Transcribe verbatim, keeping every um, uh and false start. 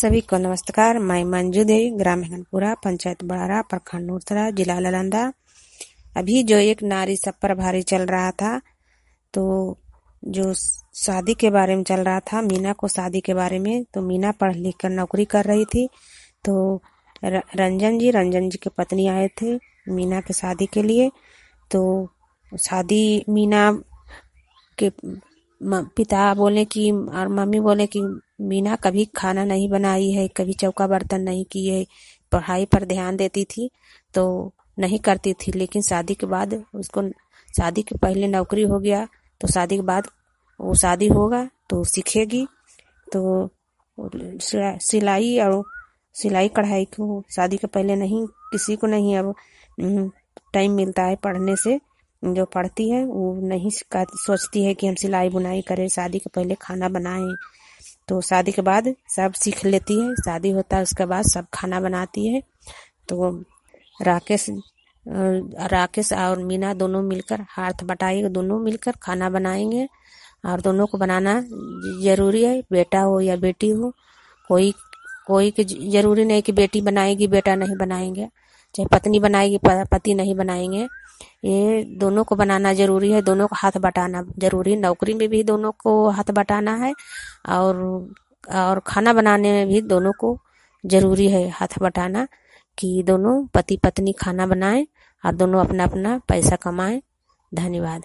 सभी को नमस्कार। मैं मंजू देवी, ग्राम हेगनपुरा, पंचायत बड़ारा, प्रखंड नूरसरा, जिला नालंदा। अभी जो एक नारी सब पर भारी चल रहा था, तो जो शादी के बारे में चल रहा था, मीना को शादी के बारे में। तो मीना पढ़ लिख कर नौकरी कर रही थी। तो रंजन जी रंजन जी के पत्नी आए थे मीना के शादी के लिए। तो शादी मीना के पिता बोले कि और मम्मी बोले कि मीना कभी खाना नहीं बनाई है, कभी चौका बर्तन नहीं किए, पढ़ाई पर ध्यान देती थी तो नहीं करती थी। लेकिन शादी के बाद उसको, शादी के पहले नौकरी हो गया, तो शादी के बाद वो शादी होगा तो सीखेगी। तो सिलाई और सिलाई कढ़ाई को शादी के पहले नहीं, किसी को नहीं अब टाइम मिलता है पढ़ने से। जो पढ़ती है वो नहीं सोचती है कि हम सिलाई बुनाई करें, शादी के पहले खाना बनाएं। तो शादी के बाद सब सीख लेती है। शादी होता है उसके बाद सब खाना बनाती है। तो राकेश राकेश और मीना दोनों मिलकर हाथ बटाएंगे, दोनों मिलकर खाना बनाएंगे। और दोनों को बनाना जरूरी है, बेटा हो या बेटी हो। कोई कोई के जरूरी नहीं कि बेटी बनाएगी बेटा नहीं बनाएंगे, चाहे पत्नी बनाएगी पति नहीं बनाएंगे। ये दोनों को बनाना जरूरी है, दोनों को हाथ बटाना जरूरी। नौकरी में भी दोनों को हाथ बटाना है और और खाना बनाने में भी दोनों को जरूरी है हाथ बटाना, कि दोनों पति पत्नी खाना बनाएं और दोनों अपना अपना पैसा कमाएं। धन्यवाद।